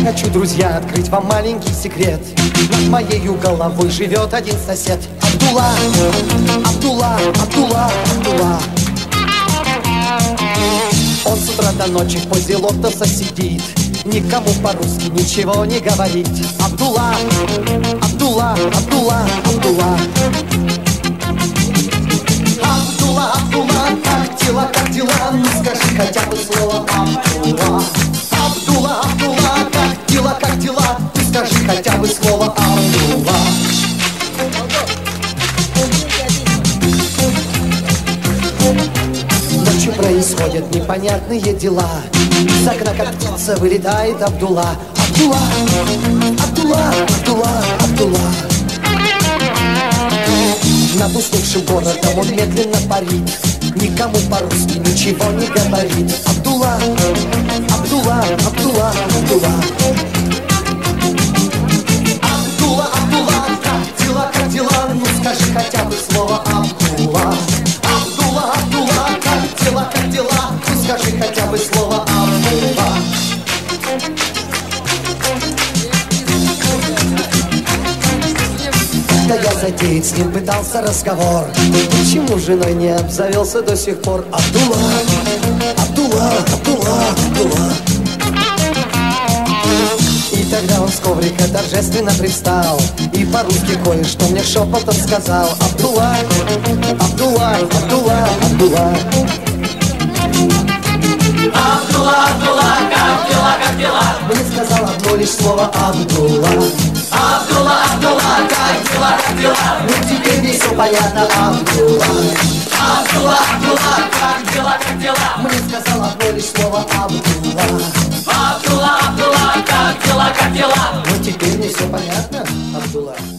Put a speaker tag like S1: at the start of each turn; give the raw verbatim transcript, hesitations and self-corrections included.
S1: хочу, друзья, открыть вам маленький секрет. Над моею головой живет один сосед. Абдулла, Абдулла, Абдулла, Абдулла. Он с утра до ночи возле лотоса сидит, никому по-русски ничего не говорит. Абдулла, Абдулла, Абдулла, Абдулла. Абдулла, Абдулла, как дела, как дела? Ну скажи хотя бы слово Абдулла. Абдулла, Абдулла, как дела, как дела? Ты скажи хотя бы слово Абдулла. Ночью происходят непонятные дела. Из окна как птица вылетает Абдулла. Абдулла, Абдулла, Абдулла, Абдулла. Над уснувшим городом он медленно парит, никому по-русски ничего не говорит. Абдулла, Абдулла, Абдулла, Абдулла. Абдулла, Абдулла, как дела, как дела? Ну скажи хотя бы слово Абдулла. Абдулла, Абдулла, как дела, как дела? Ну скажи хотя бы слово Абдулла. Когда я затеять с ним пытался разговор, почему женой не обзавелся до сих пор? Абдулла, Абдулла, Абдулла, Абдулла. И тогда он с коврика торжественно привстал и по-русски кое-что мне шепотом сказал. Абдулла, Абдулла, Абдулла, Абдулла.
S2: Абдулла, Абдулла, как дела, как дела?
S1: Мне сказал одно лишь слово Абдулла.
S2: Абдулла, Абдулла, как дела, как дела?
S1: Ну теперь мне все понятно, Абдулла.
S2: Абдулла, Абдулла, как дела, как дела?
S1: Мне сказал одно лишь слово Абдулла.
S2: Абдулла, Абдулла, как дела, как дела?
S1: Ну теперь мне все понятно, Абдулла.